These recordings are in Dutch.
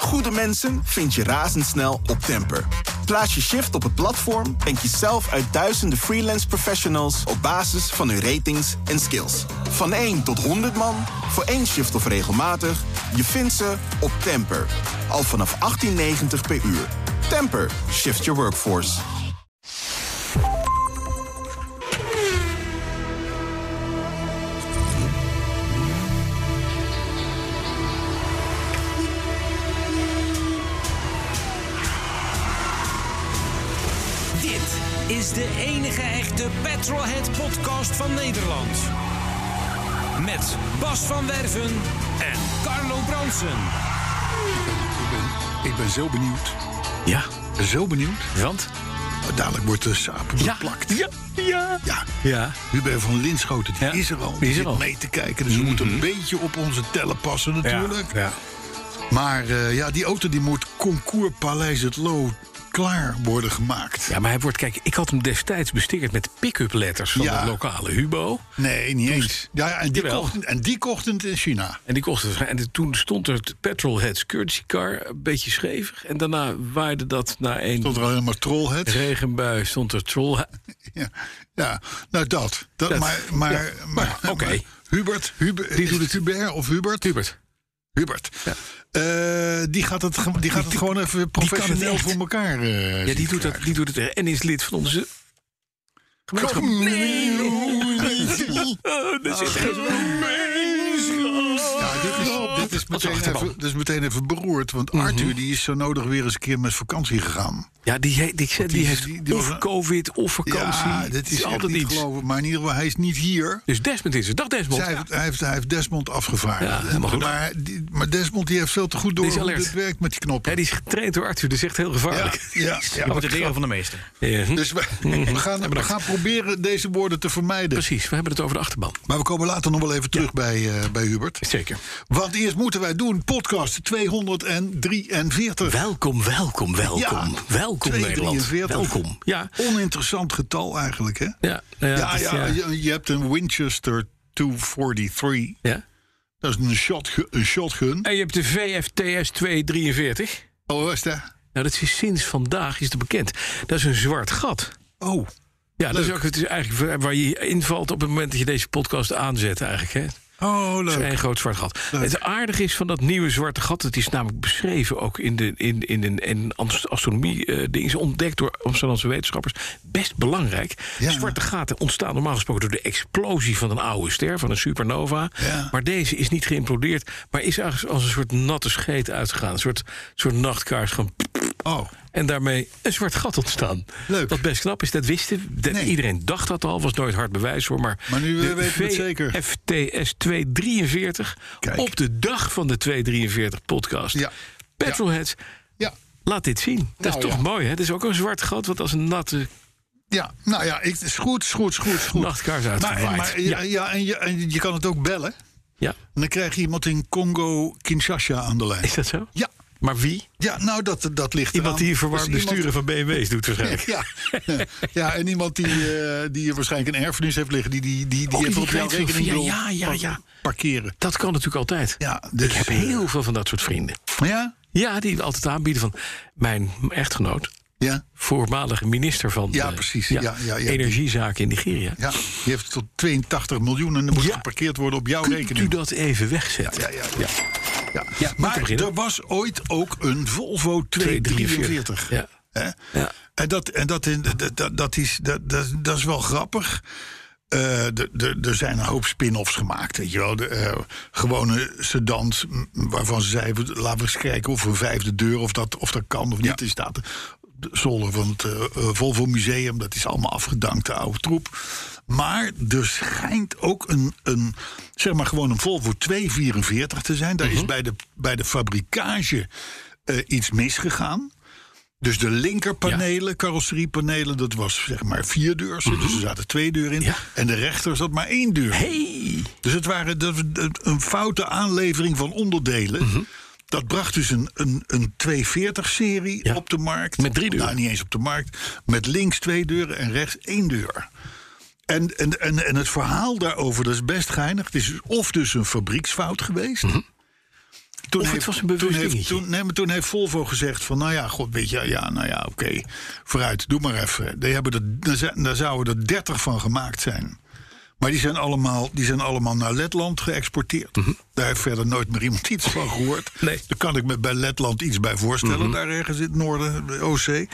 Goede mensen vind je razendsnel op Temper. Plaats je shift op het platform en kies zelf uit duizenden freelance professionals op basis van hun ratings en skills. Van 1 tot 100 man, voor 1 shift of regelmatig, je vindt ze op Temper. Al vanaf $18,90 per uur. Temper, shift your workforce. Dit is de enige echte Petrolhead-podcast van Nederland. Met Bas van Werven en Carlo Bronsen. Ik ben zo benieuwd. Ja. Zo benieuwd. Want? Dadelijk wordt de saap beplakt. Ja. Hubert van Linschoten, die is er al. Die is er zit al. mee te kijken. Dus we moeten een beetje op onze tellen passen natuurlijk. Ja. Maar die auto die moet Concours Paleis het Loo klaar worden gemaakt. Ja, maar hij wordt, kijk, ik had hem destijds bestickerd met pick-up letters van de lokale Hubo. Nee, niet eens. Ja, en die kocht het in China. En die kostte het. En toen stond er het Petrolheads Courtesy Car, een beetje schevig. En daarna waaide dat naar een... Stond er alleen maar Trollheads. Regenbui, stond er Trollheads. Ja, nou dat. Maar oké. Hubert, die doet het Hubert of Hubert? Hubert. Ja. Die gaat het gewoon even professioneel voor elkaar. Die doet het en is lid van onze gemeenschap. Dit is meteen even beroerd. Want Arthur die is zo nodig weer eens een keer met vakantie gegaan. Ja, die heeft of COVID of vakantie. Ja, dat is altijd niet iets. geloven. Maar in ieder geval, hij is niet hier. Dus Desmond is er. Dag Desmond. Hij heeft Desmond afgevaardigd. Ja, helemaal goed. Maar Desmond die heeft veel te goed door hoe het werkt met die knoppen. Ja, die is getraind door Arthur. Dat is echt heel gevaarlijk. Ja. Je moet het leren van de meester. Dus we gaan proberen deze woorden te vermijden. Precies, we hebben het over de achterban. Maar we komen later nog wel even terug bij Hubert. Zeker. Want eerst moeten wij doen podcast 243. Welkom Ja, Welkom 243. Nederland. Welkom. Ja. Oninteressant getal eigenlijk, hè? Je hebt een Winchester 243. Ja. Dat is een shotgun. En je hebt de VFTS 243. Oh, wat is dat? Nou, dat is sinds vandaag is het bekend. Dat is een zwart gat. Oh, ja, dat is ook, het is eigenlijk waar je invalt op het moment dat je deze podcast aanzet eigenlijk, hè? Oh, leuk. Dat is één groot zwart gat. Leuk. Het aardige is van dat nieuwe zwarte gat... het is namelijk beschreven ook in astronomie... is ontdekt door Amsterdamse wetenschappers. Best belangrijk. Ja. Zwarte gaten ontstaan normaal gesproken... door de explosie van een oude ster, van een supernova. Ja. Maar deze is niet geïmplodeerd... maar is eigenlijk als een soort natte scheet uitgegaan. Een soort nachtkaars. Gewoon... Oh. En daarmee een zwart gat ontstaan. Leuk. Wat best knap is, dat wisten. Iedereen dacht dat al, was nooit hard bewijs voor. Maar nu weten we het zeker. FTS 243 Kijk. op de dag van de 243 podcast. Ja. Petrolheads, Ja. laat dit zien. Dat is toch mooi, hè? Het is ook een zwart gat, wat als een natte Ja, nou ja, het is goed. nachtkaars uitgewaaid. En je kan het ook bellen. Ja. En dan krijg je iemand in Congo-Kinshasa aan de lijn. Is dat zo? Ja. Maar wie? Ja, nou, dat ligt Iemand eraan. die verwarmde Dus iemand- sturen van BMW's doet waarschijnlijk. Ja, en iemand die waarschijnlijk een erfenis heeft liggen... die even op jouw rekening wil Ja. parkeren. Dat kan natuurlijk altijd. Ja, dus, Ik heb heel veel van dat soort vrienden. Ja? Ja, die altijd aanbieden van mijn echtgenoot... Ja? voormalige minister van precies. Ja, energiezaken in Nigeria. Ja, die heeft tot 82 miljoen en dan moet geparkeerd worden op jouw rekening. Kunt u dat even wegzetten? Ja. Maar er was ooit ook een Volvo 243. Ja. Ja. En dat is wel grappig. Er zijn een hoop spin-offs gemaakt, weet je wel. Gewone sedans waarvan ze zeiden... laten we eens kijken of een vijfde deur, of dat kan of niet. Er staat de zolder van het Volvo Museum, dat is allemaal afgedankt, de oude troep. Maar er schijnt ook gewoon een Volvo 244 te zijn. Daar is bij de fabrikage iets misgegaan. Dus de linkerpanelen, carrosseriepanelen, dat was zeg maar 4 deurs. Dus er zaten 2 deuren in. Ja. En de rechter zat maar 1 deur. Hey. Dus het waren een foute aanlevering van onderdelen. Dat bracht dus een 240-serie op de markt. Met 3 deuren? Nou, niet eens op de markt. Met links 2 deuren en rechts 1 deur. En het verhaal daarover, dat is best geinig. Het is of dus een fabrieksfout geweest... Het was een bewust dingetje. Maar toen heeft Volvo gezegd van, nou ja, god, weet je, oké, vooruit, doe maar even. Daar zouden er 30 van gemaakt zijn. Maar die zijn allemaal naar Letland geëxporteerd. Daar heeft verder nooit meer iemand iets van gehoord. Nee. Daar kan ik me bij Letland iets bij voorstellen, daar ergens in het noorden, de OC.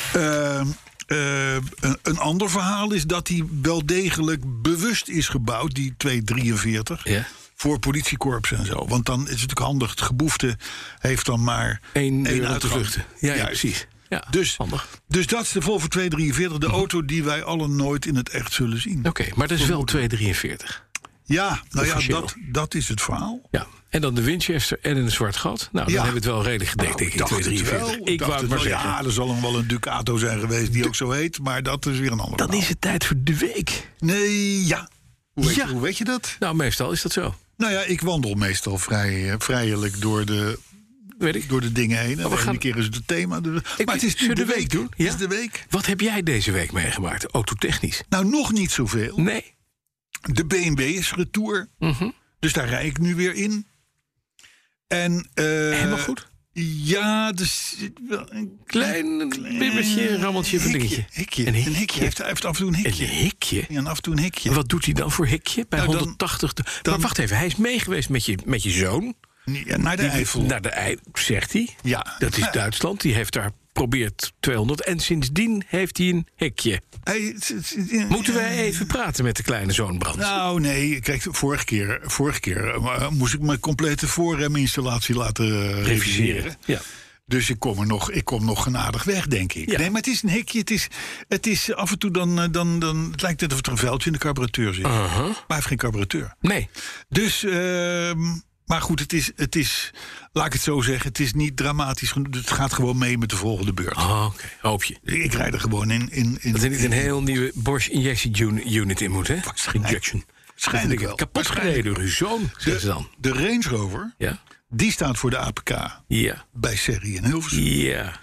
Een ander verhaal is dat die wel degelijk bewust is gebouwd, die 243. Ja. Voor politiekorps en zo. Want dan is het natuurlijk handig. Het geboefte heeft dan maar één te vluchten. Ja, precies. Ja, dus dat is de Volvo 243. De auto die wij allen nooit in het echt zullen zien. Oké, maar dat is wel 243. Ja, dat is het verhaal. Ja. En dan de Winchester en een zwart gat. Nou, dan hebben we het wel redelijk gedekt, denk ik. 243. Ik wou het maar zeggen. Ja, er zal wel een Ducato zijn geweest die ook zo heet. Maar dat is weer een ander verhaal. Dan is het tijd voor de week. Nee, ja. Hoe weet je dat? Nou, meestal is dat zo. Nou ja, ik wandel meestal vrijelijk door de dingen heen. En de ene keer is het het thema. Maar het is de week doen. Ja? Het is de week. Wat heb jij deze week meegemaakt, autotechnisch? Nou, nog niet zoveel. Nee. De BMW is retour. Dus daar rijd ik nu weer in. En, helemaal goed? Ja, dus wel een klein bibbertje, rammeltje van dingetje. Een hikje. Hij heeft af en toe een hikje. Een hikje? Ja, af en toe een hikje. Wat doet hij dan voor hikje? Bij 180. Maar wacht even, hij is meegeweest met je zoon. Ja, naar de Eifel. Naar de Eifel, zegt hij. Ja. Dat is Duitsland. Die heeft daar probeert 200. En sindsdien heeft hij een hekje. Moeten wij even praten met de kleine zoon Brands? Nou, nee. Kijk, vorige keer moest ik mijn complete voorreminstallatie laten reviseren. Ja. Dus ik kom nog genadig weg, denk ik. Ja. Nee, maar het is een hekje. Het is af en toe dan het lijkt net of er een vuiltje in de carburateur zit. Maar hij heeft geen carburateur. Nee. Dus... maar goed, het is, laat ik het zo zeggen, het is niet dramatisch. Het gaat gewoon mee met de volgende beurt. Oké. Hoop je. Ik rijd er gewoon in. Dat er niet een heel nieuwe Bosch injectie-unit in moet, hè? Injection. Waarschijnlijk wel. Kapot gereden door uw zoon, zeggen ze dan. De Range Rover, die staat voor de APK. Ja. Bij Serrie in Hilversum. Ja.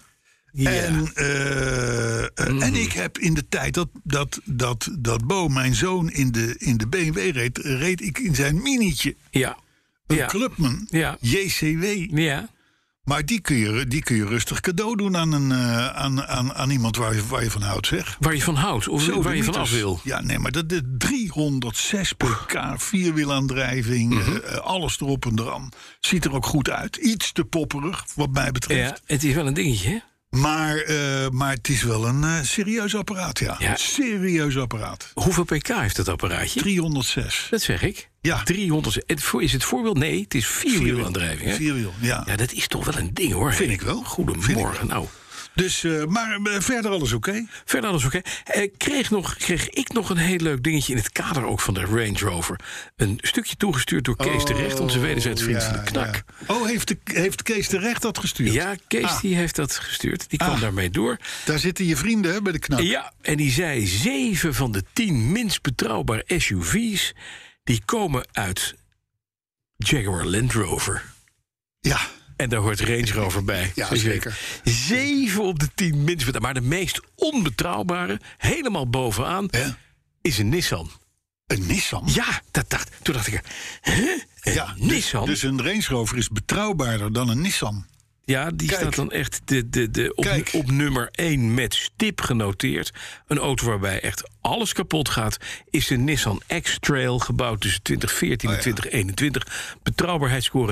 En ik heb in de tijd dat Bo, mijn zoon, in de BMW reed ik in zijn minietje. Ja. Een Clubman, JCW. Ja. Maar die kun je rustig cadeau doen aan iemand waar je van houdt, zeg. Waar je van houdt, of waar je van af wil. Ja, nee, maar dat 306 pk, vierwielaandrijving, alles erop en eraan. Ziet er ook goed uit. Iets te popperig, wat mij betreft. Ja, het is wel een dingetje, hè? Maar het is wel een serieus apparaat, ja. Serieus apparaat. Hoeveel pk heeft dat apparaatje? 306. Dat zeg ik. Ja. 300. Is het voorbeeld? Nee, het is vierwielaandrijving. Vierwiel, ja. Ja, dat is toch wel een ding, hoor. Vind ik wel. Goedemorgen. Nou. Dus, maar verder alles oké? Verder alles oké. Kreeg ik nog een heel leuk dingetje in het kader ook van de Range Rover. Een stukje toegestuurd door Kees de Recht, onze wederzijds vriend van de Knak. Ja. Oh, heeft Kees de Recht dat gestuurd? Ja, Kees die heeft dat gestuurd. Die kwam daarmee door. Daar zitten je vrienden, hè, bij de Knak. Ja, en die zei 7 van de 10 minst betrouwbare SUV's... die komen uit Jaguar Land Rover. Ja. En daar hoort Range Rover bij. Ja, zeker. 7 op de 10 minst betrouwbare. Maar de meest onbetrouwbare, helemaal bovenaan, is een Nissan. Een Nissan? Ja, toen dacht ik, Nissan? Dus een Range Rover is betrouwbaarder dan een Nissan. Ja, die staat dan echt op nummer 1 met stip genoteerd. Een auto waarbij echt alles kapot gaat... is de Nissan X-Trail, gebouwd tussen 2014 en 2021. Betrouwbaarheidsscore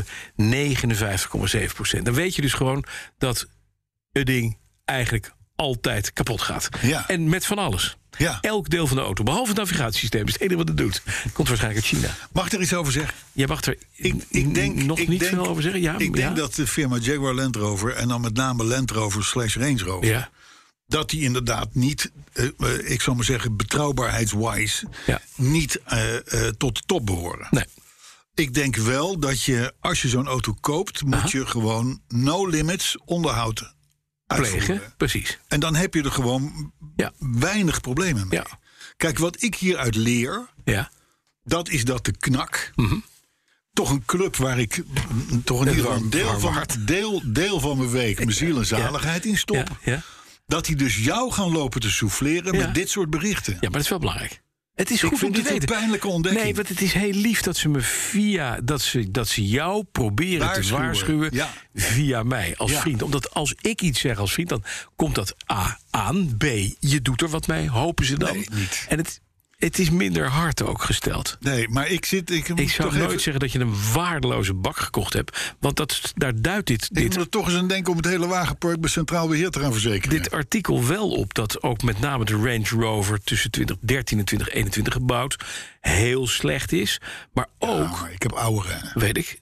59,7%. Dan weet je dus gewoon dat het ding eigenlijk altijd kapot gaat. Ja. En met van alles. Ja. Elk deel van de auto, behalve het navigatiesysteem, is het enige wat het doet. Komt waarschijnlijk uit China. Mag ik er iets over zeggen? Jij mag er niet veel over zeggen? Ja, ik denk dat de firma Jaguar Land Rover... en dan met name Land Rover / Range Rover... Ja. dat die inderdaad niet, ik zal maar zeggen, betrouwbaarheidswise... niet tot de top behoren. Nee. Ik denk wel dat je, als je zo'n auto koopt... moet je gewoon no limits onderhoud plegen, precies. En dan heb je er gewoon weinig problemen mee. Ja. Kijk, wat ik hieruit leer... dat is dat de Knak... toch een club waar ik toch in ieder geval deel van mijn week... mijn ziel en zaligheid in stop... dat die dus jou gaan lopen te souffleren met dit soort berichten. Ja, maar dat is wel belangrijk. Het is goed om te weten. Een pijnlijke ontdekking. Nee, want het is heel lief dat ze me via... dat ze jou proberen te waarschuwen via mij als vriend. Omdat als ik iets zeg als vriend, dan komt dat A aan. B, je doet er wat mee, hopen ze dan. Nee, niet. En het is minder hard ook gesteld. Nee, maar ik zou nooit zeggen dat je een waardeloze bak gekocht hebt. Want daar duidt dit... Ik moet er toch eens aan denken om het hele wagenpark bij Centraal Beheer te gaan verzekeren. Dit artikel wel op dat ook met name de Range Rover tussen 2013 en 2021 gebouwd heel slecht is. Maar ook... Ja, ik heb oude rennen. Weet ik.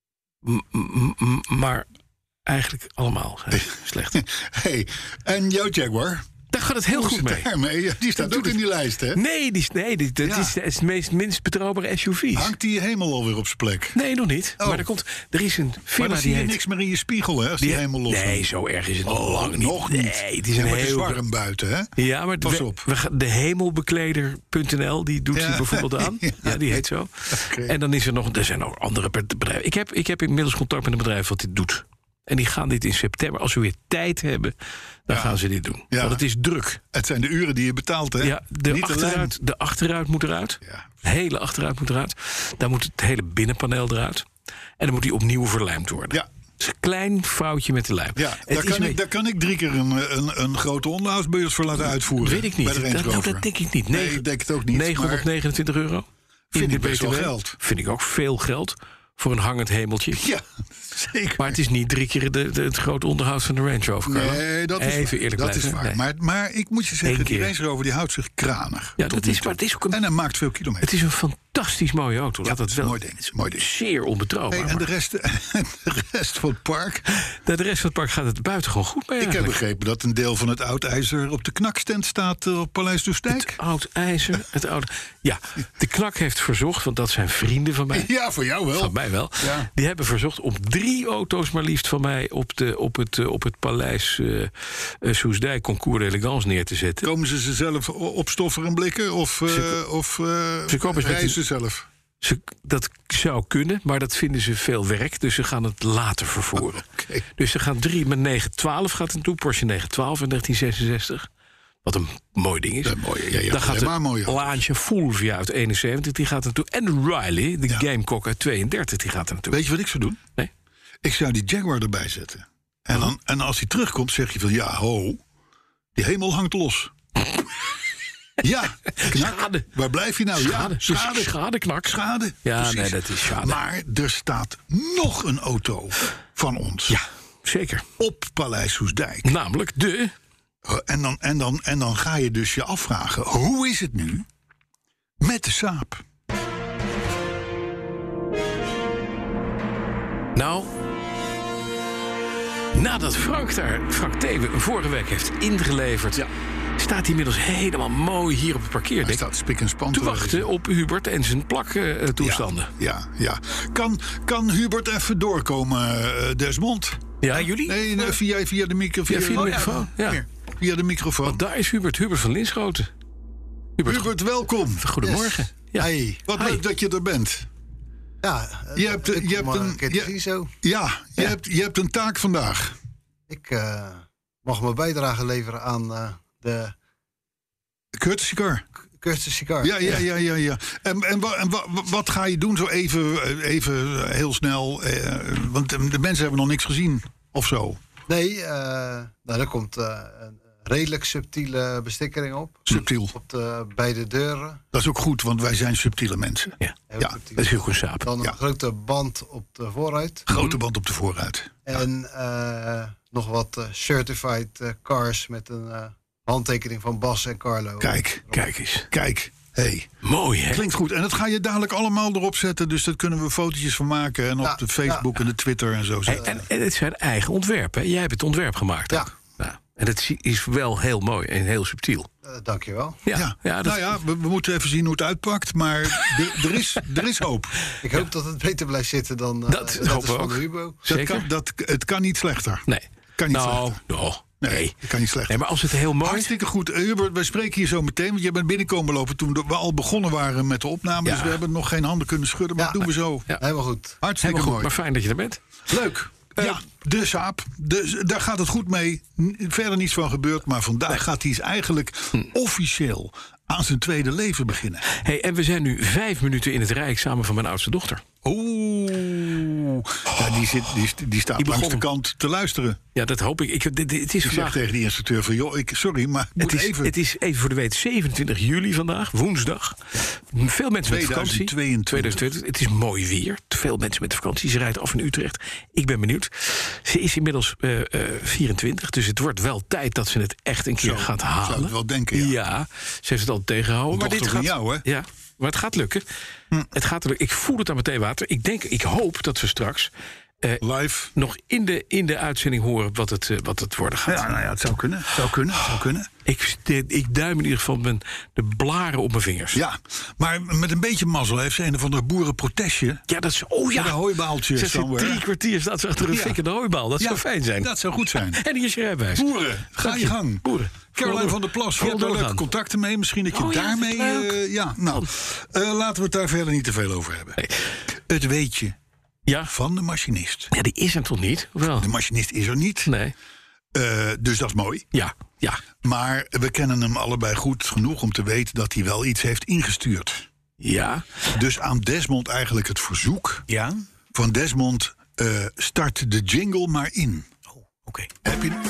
Maar eigenlijk allemaal slecht. Hey, en jouw Jaguar? Daar gaat het heel goed mee. Daarmee? Die staat ook in die lijst, hè? Nee, dat is de minst betrouwbare SUV. Hangt die hemel alweer op zijn plek? Nee, nog niet. Maar er is een firma maar dan zie je niks meer in je spiegel, hè? Als die hemel los. Nee, zo erg is het lang niet. Nog niet. Nee, het is een heel warm buiten, hè? Ja, maar pas op. De hemelbekleder.nl, die doet hij bijvoorbeeld aan. Ja, die heet zo. Okay. En dan is er zijn ook andere bedrijven. Ik heb inmiddels contact met een bedrijf wat dit doet. En die gaan dit in september, als we weer tijd hebben, dan gaan ze dit doen. Ja. Want het is druk. Het zijn de uren die je betaalt, hè? Ja, de achteruit moet eruit. Ja. De hele achteruit moet eruit. Dan moet het hele binnenpaneel eruit. En dan moet die opnieuw verlijmd worden. Ja. Het is een klein foutje met de lijm. Ja, daar kan ik 3 keer een grote onderhoudsbeurt voor laten uitvoeren. Weet ik niet. Dat denk ik niet. Nee, ik denk het ook niet. €929. Vind ik best wel geld. Vind ik ook veel geld. Voor een hangend hemeltje. Ja, zeker. Maar het is niet 3 keer het grote onderhoud van de Range Rover. Nee, dat is even eerlijk dat is waar. Nee. Maar ik moet je zeggen, die Range Rover die houdt zich kranig. Ja, dat is, maar het is ook en hij maakt veel kilometer. Het is een fantastisch mooie auto. Ja, dat is wel mooi ding. Zeer onbetrouwbaar. Hey, en de rest van het park? De rest van het park gaat het buitengewoon goed mee. Ik heb begrepen dat een deel van het oud-ijzer op de knakstand staat op Paleis Doestijk. Het oud-ijzer. Ja, de knak heeft verzocht, want dat zijn vrienden van mij. Ja, voor jou wel. Van mij wel. Ja. Die hebben verzocht om 3 auto's maar liefst van mij op het Paleis Soesdijk Concours d'Elegance neer te zetten. Komen ze zelf opstoffen en blikken? Of rijden ze zelf? Dat zou kunnen, maar dat vinden ze veel werk. Dus ze gaan het later vervoeren. Okay. Dus ze gaan 3 met 912 gaat er toe. Porsche 912 in 1966. Wat een mooi ding is. Dan gaat de Lancia Fulvia uit 71, die gaat er naartoe. En de Riley, de Gamecock uit 32, die gaat er naartoe. Weet je wat ik zou doen? Nee. Ik zou die Jaguar erbij zetten. En als hij terugkomt, zeg je van die hemel hangt los. Ja, schade. Waar blijf je nou? Schade, knak. Schade. Ja, precies. Nee, dat is schade. Maar er staat nog een auto van ons. Ja, zeker. Op Paleis Soesdijk. Namelijk de... En dan ga je dus je afvragen, hoe is het nu met de Saab? Nou, nadat Frank Teven vorige week heeft ingeleverd... Ja. Staat hij inmiddels helemaal mooi hier op het parkeerdek. Hij staat spik en span te wachten op Hubert en zijn plaktoestanden. Ja. Kan Hubert even doorkomen, Desmond? Ja, jullie? Nee, via de microfoon. Via de microfoon. Want daar is Hubert van Linschoten. Hubert, welkom. Goedemorgen. Yes. Ja. Hey. Wat leuk dat je er bent. Ja, je hebt een taak vandaag. Ik mag mijn bijdrage leveren aan de... Courtesy car. Courtesy car. Ja. En wat ga je doen zo even heel snel? Want de mensen hebben nog niks gezien, of zo. Nee, er komt een redelijk subtiele bestikkering op. Subtiel. Op beide deuren. Dat is ook goed, want wij zijn subtiele mensen. Ja, dat is heel goed Saab. Dan een grote band op de voorruit. Grote band op de voorruit. En nog wat certified cars met een handtekening van Bas en Carlo. Kijk eens. Kijk. Hey. Mooi, hè? Klinkt goed. En dat ga je dadelijk allemaal erop zetten. Dus daar kunnen we fotootjes van maken. En op de Facebook en de Twitter en zo. En het zijn eigen ontwerpen. Jij hebt het ontwerp gemaakt. Ja. En het is wel heel mooi en heel subtiel. Dankjewel. We moeten even zien hoe het uitpakt. Maar er is hoop. Ik hoop dat het beter blijft zitten dan dat hopen we van ook. de Hubo. Het kan niet slechter. Nee. Nee, het kan niet slechter. Nee, maar als het heel mooi... Hartstikke goed. Hubert, wij spreken hier zo meteen. Want je bent binnenkomen lopen toen we al begonnen waren met de opname. Ja. Dus we hebben nog geen handen kunnen schudden. Maar dat doen we zo. Ja. Helemaal goed. Hartstikke mooi. Maar fijn dat je er bent. Leuk. de Saab. Daar gaat het goed mee. Verder niets van gebeurd. Maar vandaag gaat hij eigenlijk officieel aan zijn tweede leven beginnen. Hey, en we zijn nu 5 minuten in het rijexamen van mijn oudste dochter. Ja, die staat langs de kant te luisteren. Ja, dat hoop ik. Het is vandaag tegen die instructeur van... sorry, maar het is even voor de weet 27 juli vandaag, woensdag. Veel mensen met vakantie. 2022. Het is mooi weer. Veel mensen met vakantie. Ze rijdt af in Utrecht. Ik ben benieuwd. Ze is inmiddels 24, dus het wordt wel tijd dat ze het echt een keer gaat halen. Zou ik wel denken, ja. Ze heeft het al tegengehouden. Maar dit gaat jou, hè? Ja, maar het gaat lukken. Het gaat lukken. Ik voel het aan mijn theewater. Ik hoop dat we straks live nog in de uitzending horen wat het worden gaat. Ja, het zou kunnen. Ik duim in ieder geval de blaren op mijn vingers. Ja, maar met een beetje mazzel heeft ze een of andere boerenprotestje. Ja, dat is... Met een hooibaaltje. Ze zit 3 kwartier staat ze achter een fikkende hooibaal. Dat zou fijn zijn. Dat zou goed zijn. En hier is je rijbewijs. Boeren, ga je gang. Boeren. Caroline van der Plas, je hebt daar leuke contacten mee. Misschien dat je daarmee... laten we het daar verder niet te veel over hebben. Nee. Het weetje van de machinist. Ja, die is er toch niet? Wel? De machinist is er niet. Nee. Dus dat is mooi. Ja. Maar we kennen hem allebei goed genoeg om te weten dat hij wel iets heeft ingestuurd. Ja. Dus aan Desmond eigenlijk het verzoek van Desmond... start de jingle maar in. Oh, oké. Heb je...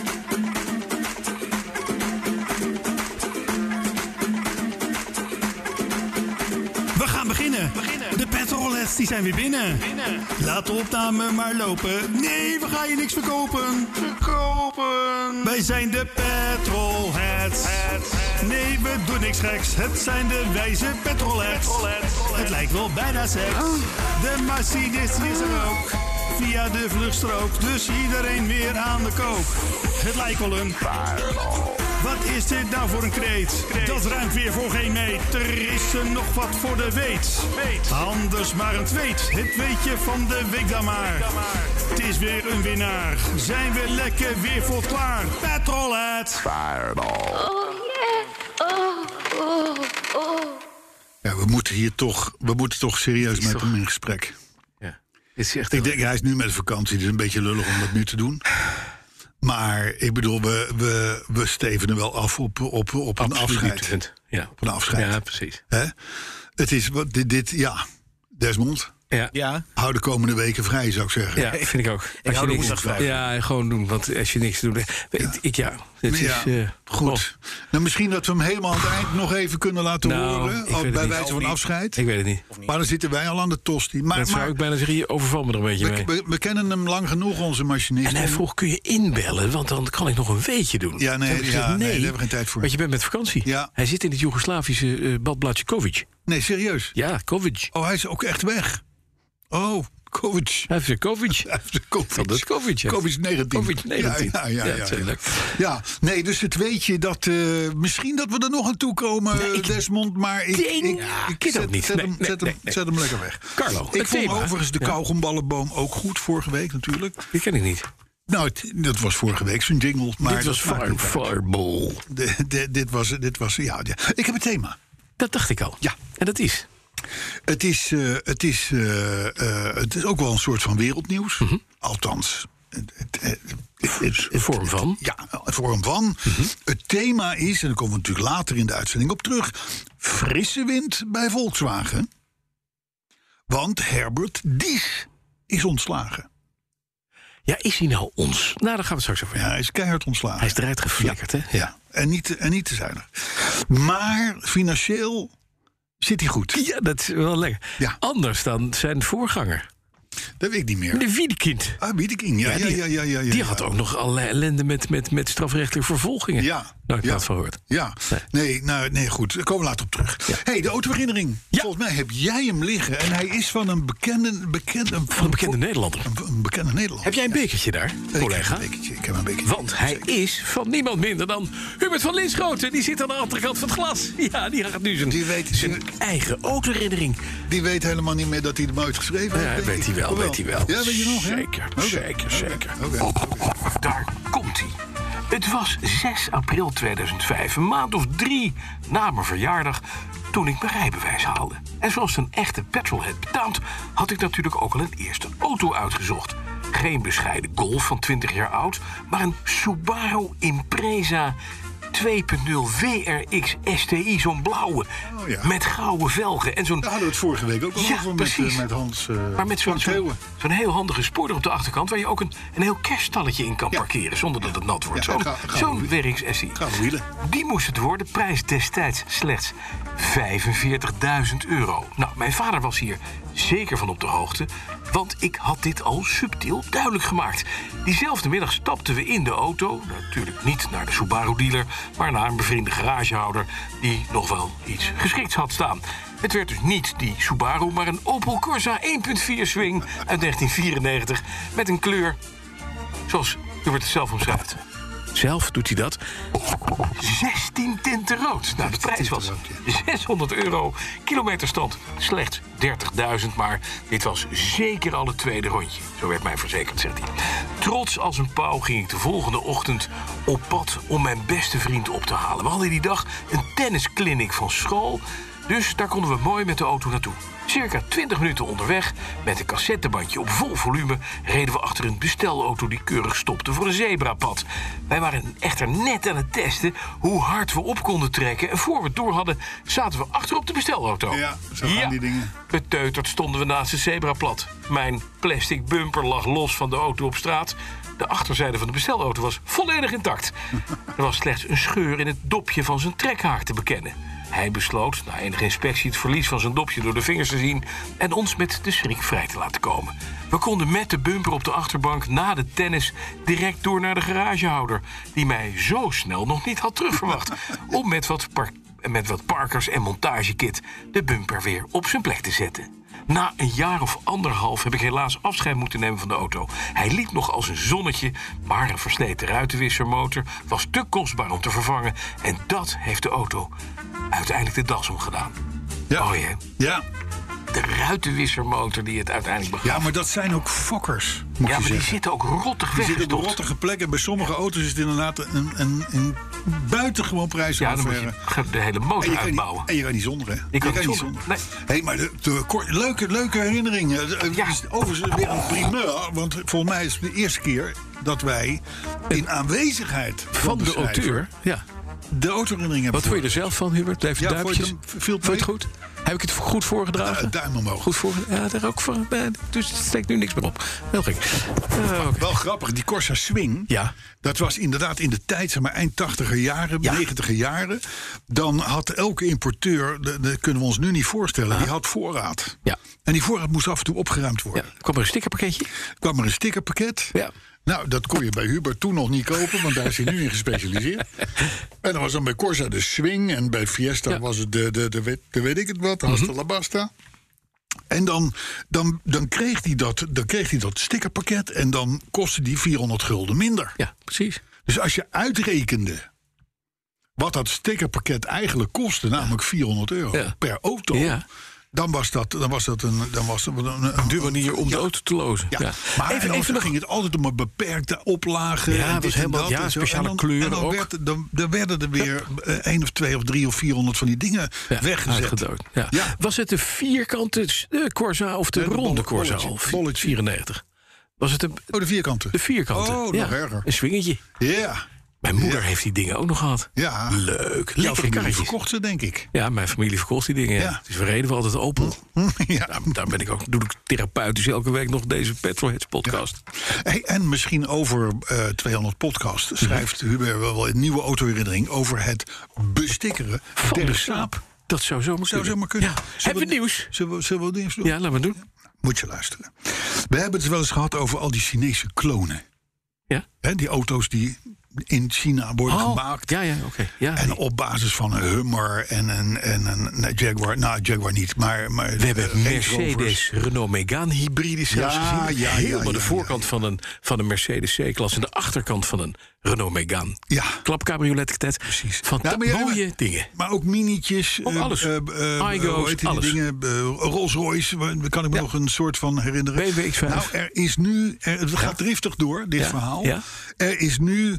We gaan beginnen. De petrolheads die zijn weer binnen. Laat de opname maar lopen. Nee, we gaan je niks verkopen. Wij zijn de petrolheads. Nee, we doen niks geks. Het zijn de wijze petrolheads. Het lijkt wel bijna seks. De machinist is er ook. Via de vluchtstrook. Dus iedereen weer aan de kook. Het lijkt wel een... Wat is dit nou voor een kreet? Dat ruimt weer voor geen meter. Is er nog wat voor de weet? Anders maar een tweet. Het weetje van de week dan maar. Het is weer een winnaar. Zijn we lekker weer voor klaar? Petrolhead. Oh yeah. Oh. Ja, we moeten toch serieus met hem in gesprek. Ja. Ik denk, hij is nu met vakantie. Het is een beetje lullig om dat nu te doen. Maar ik bedoel, we stevenen wel af op een afscheid. Ja. Op een afscheid. Ja, precies. Hè? Het is Desmond. Ja. Hou de komende weken vrij, zou ik zeggen. Ja, vind ik ook. Ik hou de woensdag vrij. Ja, gewoon doen. Want als je niks doet... Goed. Nou, misschien dat we hem helemaal aan het eind nog even kunnen laten horen. Bij wijze van afscheid. Ik weet het niet. Maar dan zitten wij al aan de tosti. Dat zou ik bijna zeggen, je overvalt me er een beetje mee. We kennen hem lang genoeg, onze machinist. En hij vroeg, kun je inbellen? Want dan kan ik nog een weetje doen. Ja, nee, daar hebben we geen tijd voor. Want je bent met vakantie. Ja. Hij zit in het Joegoslavische badblaadje Kovic. Nee, serieus? Ja, Kovic. Oh, hij is ook echt weg. Oh, Kovic. Hij heeft de Kovic. COVID-19. COVID-19. Ja, nee, dus het weet je dat... misschien dat we er nog aan toe komen, Desmond. Maar ik zet hem lekker weg. Carlo, ik vond overigens de kauwgomballenboom ook goed vorige week natuurlijk. Die ken ik niet. Nou, dat was vorige week zo'n jingle. Maar dit was Fireball. Dit was, ja. Ik heb een thema. Dat dacht ik al. Ja. En dat is... Het is ook wel een soort van wereldnieuws. Mm-hmm. Althans. In vorm van? Ja, in vorm van. Mm-hmm. Het thema is, en daar komen we natuurlijk later in de uitzending op terug... frisse wind bij Volkswagen. Want Herbert Diess is ontslagen. Ja, is hij nou ons? Nou, daar gaan we het straks over hebben. Ja, hij is keihard ontslagen. Hij is eruit geflikkerd, hè? Ja. En niet te zuinig. Maar financieel... zit hij goed? Ja, dat is wel lekker. Ja. Anders dan zijn voorganger. Dat weet ik niet meer. De Wiedekind. Wiedekind, ja. Die had ook nog allerlei ellende met strafrechtelijke vervolgingen. Ja. Nou, ik had het van gehoord. Ja. Nee, goed. Daar komen we later op terug. Ja. Hey, de autoherinnering. Ja. Volgens mij heb jij hem liggen. En hij is van een bekende Nederlander. Een bekende Nederlander. Heb jij een bekertje daar, collega? Ik heb een bekertje. Want hij is van niemand minder dan Hubert van Linschoten. Die zit aan de andere kant van het glas. Ja, die gaat nu zijn eigen autoherinnering. Die weet helemaal niet meer dat hij hem ooit geschreven heeft. Ja, weet hij wel. Ja, weet je nog, hè? Zeker. Okay. Daar komt hij. Het was 6 april 2005, een maand of 3 na mijn verjaardag, toen ik mijn rijbewijs haalde. En zoals een echte petrolhead betaamt, had ik natuurlijk ook al een eerste auto uitgezocht. Geen bescheiden Golf van 20 jaar oud, maar een Subaru Impreza 2.0 WRX STI, zo'n blauwe. Oh, ja. Met gouden velgen. En zo'n... Daar hadden we het vorige week ook al over met Hans. Maar met zo'n heel handige spoorder op de achterkant, waar je ook een heel kerststalletje in kan parkeren zonder dat het nat wordt. Zo'n WRX STI. Die moest het worden. Prijs destijds slechts €45.000. Nou, mijn vader was hier zeker van op de hoogte, want ik had dit al subtiel duidelijk gemaakt. Diezelfde middag stapten we in de auto. Natuurlijk niet naar de Subaru-dealer, maar naar een bevriende garagehouder die nog wel iets geschikts had staan. Het werd dus niet die Subaru, maar een Opel Corsa 1.4 Swing uit 1994... met een kleur zoals Hubert het zelf omschrijft. Zelf doet hij dat. 16 tinten rood. Nou, de prijs was €600. Kilometerstand slechts 30.000. Maar dit was zeker al het tweede rondje. Zo werd mij verzekerd, zegt hij. Trots als een pauw ging ik de volgende ochtend op pad om mijn beste vriend op te halen. We hadden die dag een tennisclinic van school. Dus daar konden we mooi met de auto naartoe. Circa 20 minuten onderweg, met een cassettebandje op vol volume... reden we achter een bestelauto die keurig stopte voor een zebrapad. Wij waren echter net aan het testen hoe hard we op konden trekken... en voor we het door hadden, zaten we achter op de bestelauto. Ja, zo gaan die dingen. Beteuterd stonden we naast het zebrapad. Mijn plastic bumper lag los van de auto op straat. De achterzijde van de bestelauto was volledig intact. Er was slechts een scheur in het dopje van zijn trekhaak te bekennen. Hij besloot na enige inspectie het verlies van zijn dopje door de vingers te zien... en ons met de schrik vrij te laten komen. We konden met de bumper op de achterbank na de tennis direct door naar de garagehouder... die mij zo snel nog niet had terugverwacht... om met wat parkers en montagekit de bumper weer op zijn plek te zetten. Na een jaar of anderhalf heb ik helaas afscheid moeten nemen van de auto. Hij liep nog als een zonnetje, maar een versleten ruitenwissermotor was te kostbaar om te vervangen. En dat heeft de auto uiteindelijk de das omgedaan. Ja. Oh ja. Ja. De ruitenwissermotor die het uiteindelijk begaf. Ja, maar dat zijn ook fokkers. Ja, maar die zitten ook rottig weg. Die zitten op rottige plekken. Bij sommige auto's is het inderdaad een buitengewoon prijsaffaire. Ja, dan moet je de hele motor uitbouwen. En je kan niet zonder, hè? Je kan niet zonder. Nee. Hey, maar leuke herinneringen. Ja. Is overigens weer een primeur. Want volgens mij is het de eerste keer dat wij in aanwezigheid van de auteur... Ja. de autoherinnering hebben. Wat vond je er zelf van, Hubert? Even duimpjes. Vond je het goed? Heb ik het goed voorgedragen? Duim omhoog. Goed voorgedragen? Ja, daar ook voor. Dus het steekt nu niks meer op. Heel gek. Okay. Wel grappig, die Corsa Swing. Ja. Dat was inderdaad in de tijd, zeg maar eind 80er jaren, 90er jaren. Dan had elke importeur, dat kunnen we ons nu niet voorstellen, die had voorraad. Ja. En die voorraad moest af en toe opgeruimd worden. Ja. Kwam er een stickerpakketje? Kwam er een stickerpakket. Ja. Nou, dat kon je bij Hubert toen nog niet kopen, want daar is hij nu in gespecialiseerd. En dan was dan bij Corsa de Swing en bij Fiesta was het de weet ik het wat, Hasta la Basta. En dan kreeg hij dat stickerpakket en dan kostte die €400 minder. Ja, precies. Dus als je uitrekende wat dat stickerpakket eigenlijk kostte, namelijk €400 per auto... Ja. Dan was dat een duur manier om de auto te lozen. Ja. Ja. Maar even ging het altijd om een beperkte oplage. Ja, dat was helemaal speciale kleuren ook. Dan werden er weer 1 of 2 of 3 of 400 van die dingen weggezet. Ja. Ja. Was het de vierkante Corsa of de ronde Corsa? Bolletje 94. Was het de vierkante? De vierkante. Oh, nog erger. Een swingetje. Ja. Mijn moeder heeft die dingen ook nog gehad. Ja. Leuk. Jouw familie verkocht ze, denk ik. Ja, mijn familie verkocht die dingen. Ja. Dus we reden we altijd Opel. Ja. Daar ben ik ook, doe ik therapeutisch elke week nog deze Petrolheads podcast. Ja. Hey, en misschien over 200 podcast schrijft Hubert wel een nieuwe autoherinnering over het bestikkeren van de Saab. Dat zou zomaar kunnen. Ja. Hebben we nieuws? Zullen we nieuws doen? Ja, laten we doen. Moet je luisteren. We hebben het wel eens gehad over al die Chinese klonen. Ja? Die auto's die in China worden gemaakt. Ja, oké. Ja, en op basis van een Hummer en een Jaguar. Nou, Jaguar niet, maar we hebben Mercedes Renault Megane hybride zelfs gezien. Helemaal de voorkant van een Mercedes C-klasse en de achterkant van een Renault Megane. Ja. Klapcabriolet. Precies. Van mooie dingen. Maar ook minietjes. Ook alles. Igo's, alles. Dingen, Rolls-Royce, daar kan ik me nog een soort van herinneren. BMW X5. Nou, er is nu... Het gaat driftig door, dit verhaal. Ja. Er is nu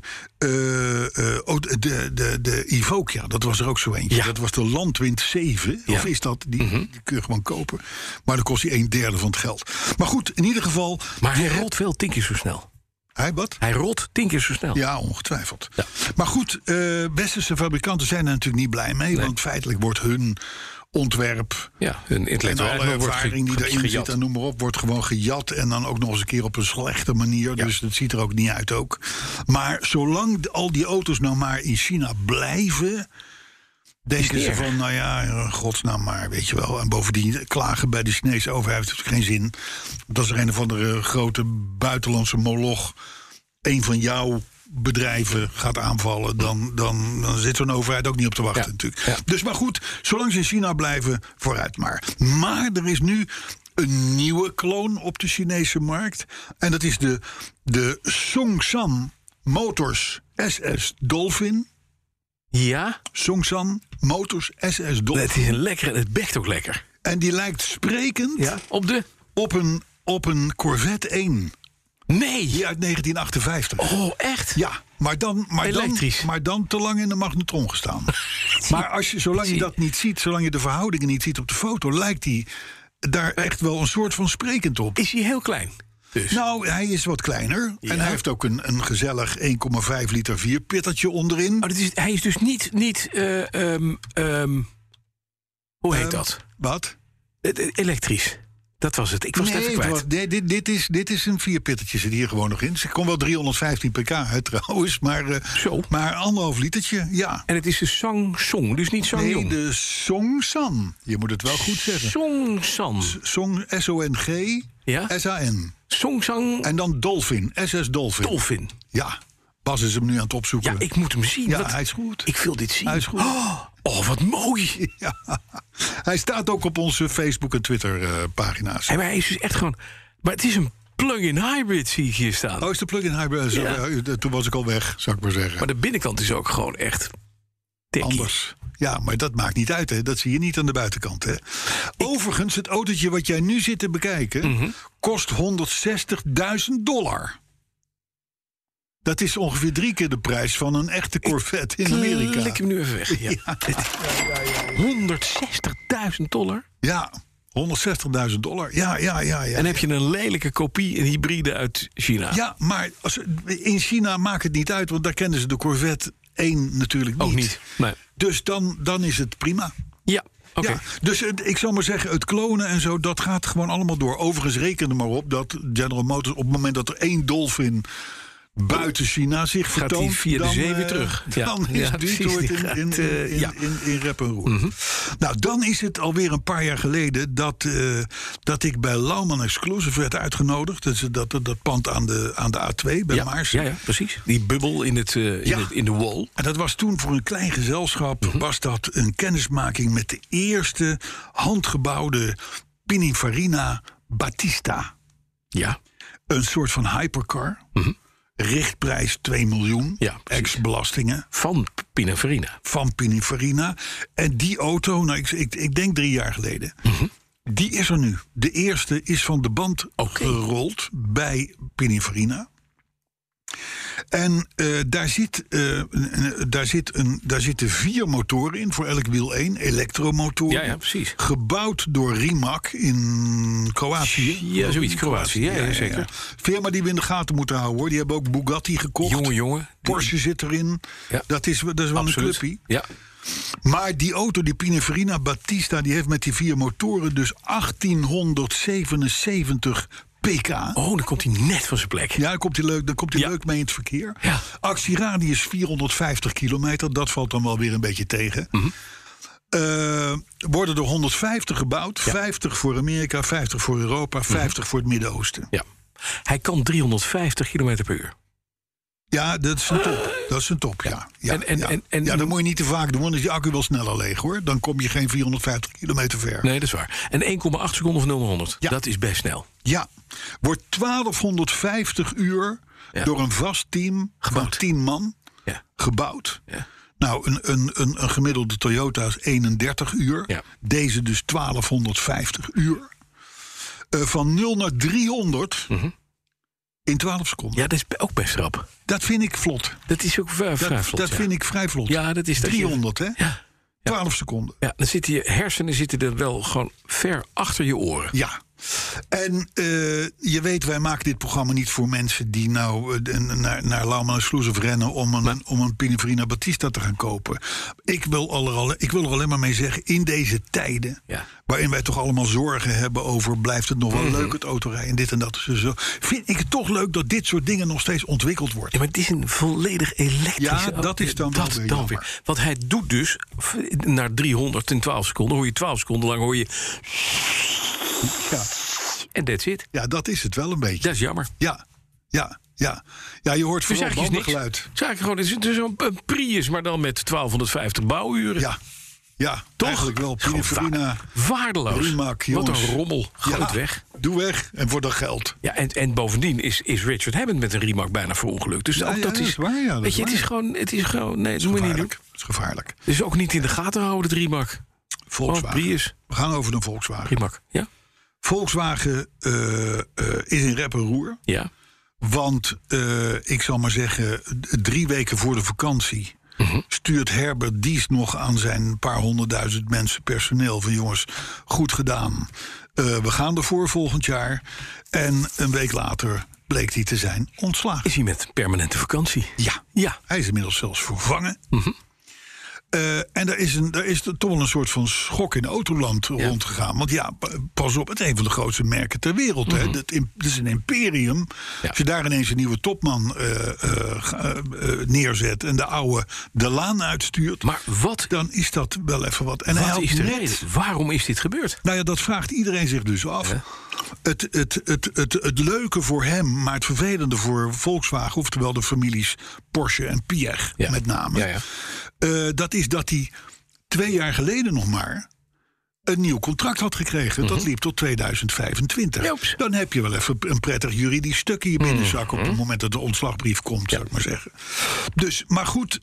de Evoque, dat was er ook zo eentje. Ja. Dat was de Landwind 7. Ja. Of is dat? Die kun je gewoon kopen. Maar dan kost hij 1/3 van het geld. Maar goed, in ieder geval... Maar hij rolt wel 10 keer zo snel. Hij wat? Hij rolt 10 keer zo snel. Ja, ongetwijfeld. Ja. Maar goed, westerse fabrikanten zijn er natuurlijk niet blij mee. Nee. Want feitelijk wordt hun ontwerp... Ja, een en intellectuele alle ervaring die erin gejat. zit en noem maar op... wordt gewoon gejat en dan ook nog eens een keer op een slechte manier. Ja. Dus dat ziet er ook niet uit ook. Maar zolang al die auto's nou maar in China blijven... denken ze van, nou ja, godsnaam maar, weet je wel. En bovendien klagen bij de Chinese overheid heeft geen zin. Want als er een of andere grote buitenlandse moloch... een van jouw bedrijven gaat aanvallen... dan zit zo'n overheid ook niet op te wachten natuurlijk. Ja. Dus maar goed, zolang ze in China blijven, vooruit maar. Maar er is nu een nieuwe kloon op de Chinese markt. En dat is de Songsan Motors SS Dolphin. Ja? Songsan Motors SS Dolphin. Het is een lekkere, het bekt ook lekker. En die lijkt sprekend op een Corvette 1. Nee! Die uit 1958. Oh, echt? Ja, maar dan te lang in de magnetron gestaan. Maar zolang je dat niet ziet, zolang je de verhoudingen niet ziet op de foto... lijkt hij daar echt wel een soort van sprekend op. Is hij heel klein? Dus. Nou, hij is wat kleiner. Ja. En hij heeft ook een gezellig 1,5 liter 4-pittertje onderin. Oh, hij is dus niet hoe heet dat? Wat? Elektrisch. Dat was het. Ik was het even kwijt. Dit is een 4-pittertje, zit hier gewoon nog in. Ze kon wel 315 pk uit trouwens, maar 1,5 litertje, ja. En het is de Song, dus niet Sangyong. Nee, de Songsan. Je moet het wel goed zeggen. Songsan. Song, S-O-N-G, Ja? S-A-N. Songsang. En dan Dolphin, SS Dolphin. Dolphin. Ja, Bas is hem nu aan het opzoeken. Ja, ik moet hem zien. Ja, hij is goed. Ik wil dit zien. Hij is goed. Oh, wat mooi. Ja. Hij staat ook op onze Facebook en Twitter pagina's. Maar hij is dus echt gewoon... Maar het is een plug-in hybrid, zie ik hier staan. Oh, is de plug-in hybrid? Ja. Toen was ik al weg, zou ik maar zeggen. Maar de binnenkant is ook gewoon echt... tikkie. Anders. Ja, maar dat maakt niet uit, hè. Dat zie je niet aan de buitenkant, hè. Overigens, het autootje wat jij nu zit te bekijken... kost $160.000. Dat is ongeveer 3 keer de prijs van een echte Corvette in Amerika. Klik hem nu even weg. Ja. $160.000? Ja, $160.000. Ja. En heb je een lelijke kopie, een hybride uit China? Ja, maar in China maakt het niet uit... want daar kennen ze de Corvette 1 natuurlijk niet. Ook niet, nee. Dus dan is het prima. Ja, oké. Ja, dus ik zal maar zeggen, het klonen en zo, dat gaat gewoon allemaal door. Overigens reken er maar op dat General Motors... op het moment dat er 1 Dolphin buiten China zich gaat vertoont... hij via de zee weer terug. Ja. Dan is Detroit in rep en roer. Nou, dan is het alweer een paar jaar geleden... dat ik bij Lauman Exclusive werd uitgenodigd. Dat pand aan de A2 bij Maarsen. Ja, precies. Die bubbel in de wall. En dat was toen voor een klein gezelschap... was dat een kennismaking met de eerste handgebouwde Pininfarina Battista. Ja. Een soort van hypercar. Richtprijs 2 miljoen, ex-belastingen. Van Pininfarina. Van Pininfarina. En die auto, nou, ik denk 3 jaar geleden... die is er nu. De eerste is van de band gerold bij Pininfarina. En daar zitten 4 motoren in, voor elk wiel 1, elektromotoren. Ja, precies. Gebouwd door Rimac in Kroatië. Ja, zoiets, Kroatië, ja, zeker. Ja. Firma die we in de gaten moeten houden, hoor. Die hebben ook Bugatti gekocht. Jongen. Porsche zit erin. Ja. Dat is wel absoluut een clubpie. Ja. Maar die auto, die Pininfarina Battista, die heeft met die 4 motoren dus 1877 pk. Oh, dan komt hij net van zijn plek. Ja, dan komt hij leuk mee in het verkeer. Ja. Actieradius 450 kilometer. Dat valt dan wel weer een beetje tegen. Worden er 150 gebouwd. 50 voor Amerika, 50 voor Europa, 50 voor het Midden-Oosten. Ja. Hij kan 350 kilometer per uur. Ja, dat is een top. Dat is een top, ja. Ja, dat moet je niet te vaak doen, want dan is die accu wel sneller leeg, hoor. Dan kom je geen 450 kilometer ver. Nee, dat is waar. En 1,8 seconden of 0 naar 100. Ja. Dat is best snel. Ja. Wordt 1250 uur door een vast team van 10 man gebouwd. Ja. Nou, een gemiddelde Toyota is 31 uur. Ja. Deze dus 1250 uur. Van 0 naar 300... in 12 seconden. Ja, dat is ook best rap. Dat vind ik vlot. Dat is ook vrij vlot. Dat vind ik vrij vlot. Ja, dat is 300, hè? Ja. 12 seconden. Ja, dan zitten je hersenen er wel gewoon ver achter je oren. Ja. En je weet, wij maken dit programma niet voor mensen die nou naar Lauwman en Sloeshoff rennen om een Pininfarina Battista te gaan kopen. Ik wil er alleen maar mee zeggen, in deze tijden, waarin wij toch allemaal zorgen hebben over, blijft het nog wel leuk het autorijden en dit en dat. Zo, vind ik het toch leuk dat dit soort dingen nog steeds ontwikkeld wordt. Ja, maar het is een volledig elektrische auto. Ja, dat is dan weer. Want hij doet dus naar 300 in 12 seconden, hoor je 12 seconden lang, hoor je... Ja. En that's it. Ja, dat is het wel een beetje. Dat is jammer. Ja, je hoort vooral bandengeluid. Het is zo'n Prius, maar dan met 1250 bouwuren. Ja, toch? Eigenlijk wel. Pininfarina, waardeloos. Rimac, wat een rommel. Gooi het weg. Doe weg en voor dat geld. Ja, en bovendien is Richard Hammond met een Rimac bijna verongelukt. Dus ook dat is waar. Ja, weet je, het is gewoon. Nee, dat moet je niet doen. Het is gevaarlijk. Dus ook niet in de gaten houden, het Rimac. Volkswagen. Prius. We gaan over een Volkswagen. Rimac, ja. Volkswagen is in rep en roer. Ja. Want ik zal maar zeggen, 3 weken voor de vakantie stuurt Herbert Dies nog aan zijn paar 100.000 mensen personeel van jongens, goed gedaan. We gaan ervoor volgend jaar. En een week later bleek hij te zijn ontslagen. Is hij met permanente vakantie? Ja. Hij is inmiddels zelfs vervangen. En er is toch wel een soort van schok in autoland rondgegaan. Want pas op, het is een van de grootste merken ter wereld. Hè. Het is een imperium. Ja. Als je daar ineens een nieuwe topman neerzet en de oude de laan uitstuurt, maar dan is dat wel even wat. En wat is de reden? Waarom is dit gebeurd? Nou ja, dat vraagt iedereen zich dus af. Ja. Het leuke voor hem, maar het vervelende voor Volkswagen, oftewel de families Porsche en Piëch met name. Dat is dat hij 2 jaar geleden nog maar een nieuw contract had gekregen. Dat liep tot 2025. Jops. Dan heb je wel even een prettig juridisch stuk in je binnenzak op het moment dat de ontslagbrief komt, zou ik maar zeggen. Dus, maar goed,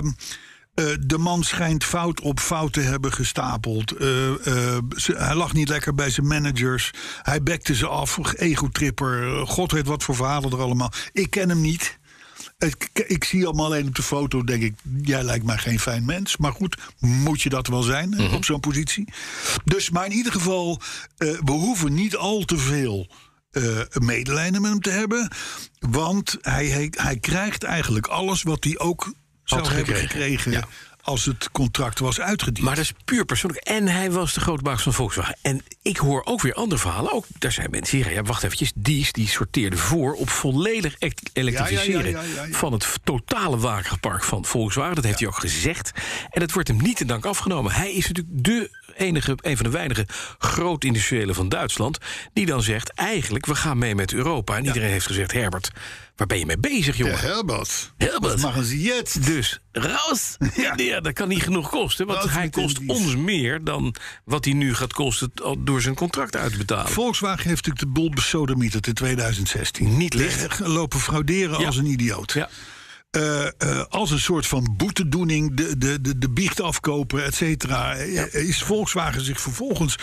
de man schijnt fout op fout te hebben gestapeld. Hij lag niet lekker bij zijn managers. Hij bekte ze af, egotripper. God weet wat voor verhalen er allemaal. Ik ken hem niet. Ik zie hem alleen op de foto, denk ik, jij lijkt mij geen fijn mens. Maar goed, moet je dat wel zijn op zo'n positie. Dus, maar in ieder geval, we hoeven niet al te veel medelijden met hem te hebben. Want hij krijgt eigenlijk alles wat hij ook zou hebben gekregen als het contract was uitgediend. Maar dat is puur persoonlijk. En hij was de grootbaas van Volkswagen. En ik hoor ook weer andere verhalen. Ook, daar zijn mensen die zeggen, wacht eventjes, die sorteerde voor op volledig elektrificeren van het totale wagenpark van Volkswagen. Dat heeft hij ook gezegd. En dat wordt hem niet in dank afgenomen. Hij is natuurlijk een van de weinige groot-industriëlen van Duitsland die dan zegt, eigenlijk, we gaan mee met Europa. En iedereen heeft gezegd, Herbert, waar ben je mee bezig, jongen? Herbert. Maken ze jetzt. Dus, raus! Ja, dat kan niet genoeg kosten. Want hij kost ons meer dan wat hij nu gaat kosten door zijn contract uit te betalen. Volkswagen heeft natuurlijk de boel besodemieterd in 2016. Niet licht. Lopen frauderen als een idioot. Ja. Als een soort van boetedoening, de biecht afkopen, et cetera. Is Volkswagen zich vervolgens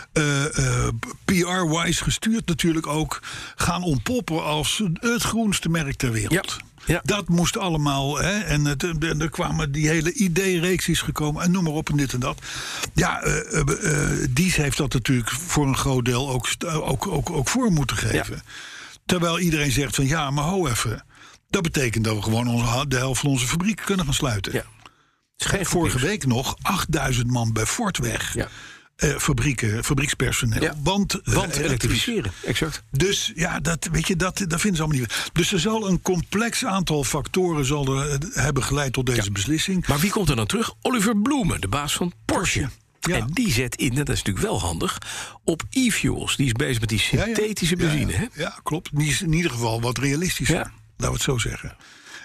PR-wise gestuurd natuurlijk ook gaan ontpoppen als het groenste merk ter wereld. Ja. Dat moest allemaal, hè, en er kwamen die hele idee-reeks is gekomen en noem maar op en dit en dat. Ja, Dies heeft dat natuurlijk voor een groot deel ook voor moeten geven. Ja. Terwijl iedereen zegt van ja, maar ho even. Dat betekent dat we gewoon de helft van onze fabrieken kunnen gaan sluiten. Ja. Vorige week nog 8000 man bij Ford weg. Ja. Fabriekspersoneel. Ja. Want elektrificeren, exact. Dus ja, dat vinden ze allemaal niet. Dus er zal een complex aantal factoren hebben geleid tot deze beslissing. Maar wie komt er dan terug? Oliver Blume, de baas van Porsche. Ja. En die zet in, en dat is natuurlijk wel handig, op e-fuels. Die is bezig met die synthetische benzine. Hè? Ja, klopt. Die is in ieder geval wat realistischer. Ja. Laten we het zo zeggen.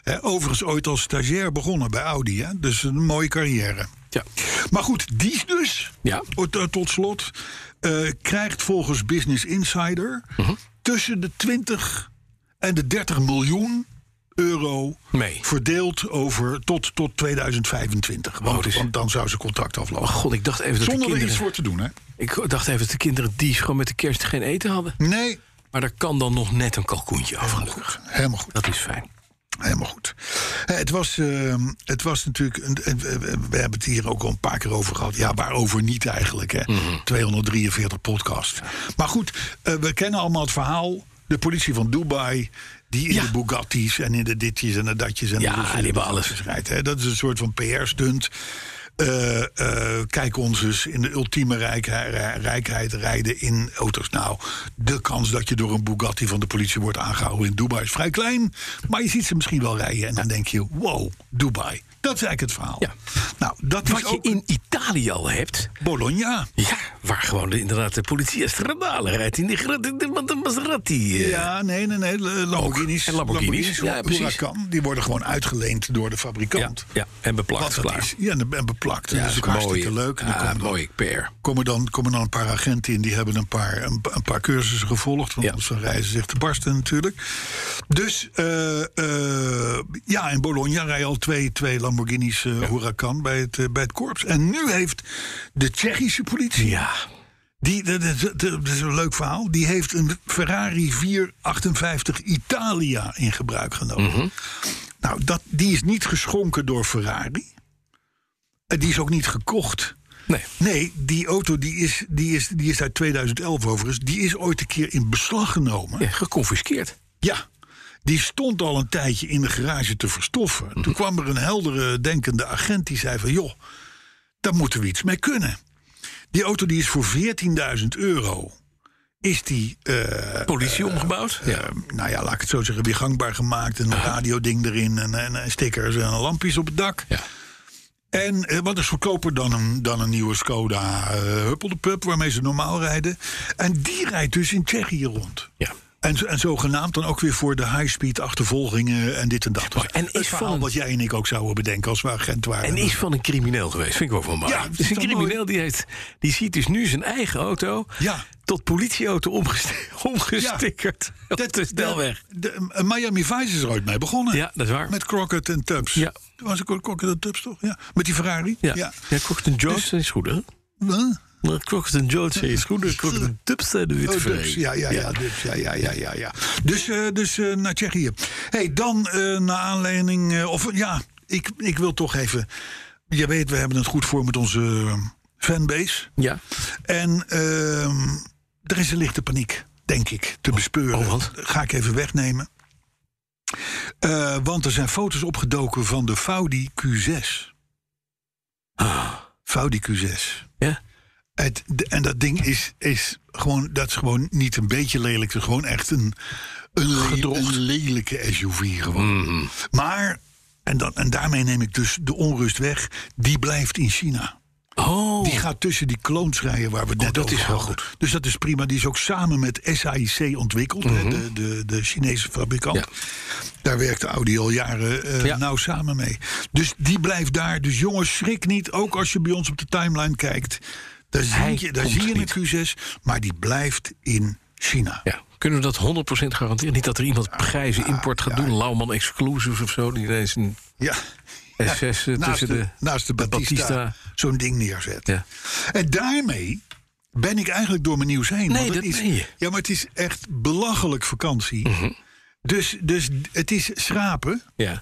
Overigens ooit als stagiair begonnen bij Audi. Hè? Dus een mooie carrière. Ja. Maar goed, die dus, Ja. tot slot, krijgt volgens Business Insider tussen de 20 en de 30 miljoen euro mee. Verdeeld over tot 2025. Want dan zou ze contract aflopen. Oh god, ik dacht even dat Zonder de kinderen... er iets voor te doen, hè? Ik dacht even dat de kinderen die gewoon met de kerst geen eten hadden. Nee. Maar daar kan dan nog net een kalkoentje af. Helemaal goed. Dat is fijn. Helemaal goed. Het was natuurlijk... We hebben het hier ook al een paar keer over gehad. Ja, waarover niet eigenlijk, hè? 243 podcast. Maar goed, we kennen allemaal het verhaal. De politie van Dubai... die in de Bugattis en in de ditjes en de datjes... en die hebben alles. Rijdt, hè? Dat is een soort van PR-stunt. Kijk ons eens in de ultieme rijkheid rijden in auto's. Nou, de kans dat je door een Bugatti van de politie wordt aangehouden in Dubai is vrij klein. Maar je ziet ze misschien wel rijden en dan denk je, wow, Dubai. Dat is eigenlijk het verhaal. Ja. Nou, dat wat is ook je in Italië al hebt. Bologna. Ja, waar gewoon inderdaad de politie stradale rijdt in de Maserati. Ja, nee. Lamborghinis. En Lamborghinis. Ja, precies. Huracan, die worden gewoon uitgeleend door de fabrikant. Ja, en beplakt. Klaar. En beplakt. Ja, dat is ook hartstikke leuk. Mooi PR. Komen dan een paar agenten in, die hebben een paar cursussen gevolgd. Want anders reizen zich te barsten natuurlijk. Dus in Bologna rijden al twee Lamborghinis Huracan bij het korps. En nu heeft de Tsjechische politie... Ja. Dat is een leuk verhaal. Die heeft een Ferrari 458 Italia in gebruik genomen. Nou, die is niet geschonken door Ferrari. Die is ook niet gekocht. Nee, die auto die is uit 2011 overigens. Die is ooit een keer in beslag genomen. Ja, geconfiskeerd. Ja. Die stond al een tijdje in de garage te verstoffen. Toen kwam er een heldere, denkende agent die zei van... joh, daar moeten we iets mee kunnen. Die auto die is voor €14.000... is die... politie omgebouwd? Laat ik het zo zeggen, weer gangbaar gemaakt. Een radioding erin en stickers en lampjes op het dak. Ja. En wat is goedkoper dan een nieuwe Skoda Huppeldepup... waarmee ze normaal rijden. En die rijdt dus in Tsjechië rond. Ja. En zogenaamd dan ook weer voor de high-speed achtervolgingen en dit en dat. En is van wat jij en ik ook zouden bedenken als we agent waren. En is van een crimineel geweest, vind ik wel van mooi. Ja, dus een crimineel die ziet dus nu zijn eigen auto tot politieauto omgestickerd op de snelweg. Miami Vice is er ooit mee begonnen. Ja, dat is waar. Met Crockett en Tubbs. Ja. Toen was ik Crockett en Tubbs toch? Ja. Met die Ferrari. Ja, Crockett en Jones is goed, hè? Crockett en Jones is goed. Crockett en Tubbs zijn de witte Dubs. Ja. Dus naar Tsjechië. Hey, dan naar aanleiding... ik wil toch even... Je weet, we hebben het goed voor met onze fanbase. Ja. En er is een lichte paniek, denk ik, te bespeuren. Want? Ga ik even wegnemen. Want er zijn foto's opgedoken van de Audi Q6. Audi Q6. Ja. En dat ding is gewoon niet een beetje lelijk. Het is gewoon echt een lelijke SUV gewoon. Maar, en daarmee neem ik dus de onrust weg, die blijft in China. Oh. Die gaat tussen die clones rijden waar we het net over hadden. Dat is wel goed. Dus dat is prima. Die is ook samen met SAIC ontwikkeld. De Chinese fabrikant. Ja. Daar werkt Audi al jaren nauw samen mee. Dus die blijft daar. Dus jongens, schrik niet. Ook als je bij ons op de timeline kijkt. Daar zie je een Q6. Maar die blijft in China. Ja. Kunnen we dat 100% garanderen? Niet dat er iemand prijzen import gaat doen. Lauwman Exclusives of zo. Die ineens een... Ja. S6 naast de Battista zo'n ding neerzet. Ja. En daarmee ben ik eigenlijk door mijn nieuws heen. Nee, dat ben je. Ja, maar het is echt belachelijk vakantie. Dus het is schrapen. Ja.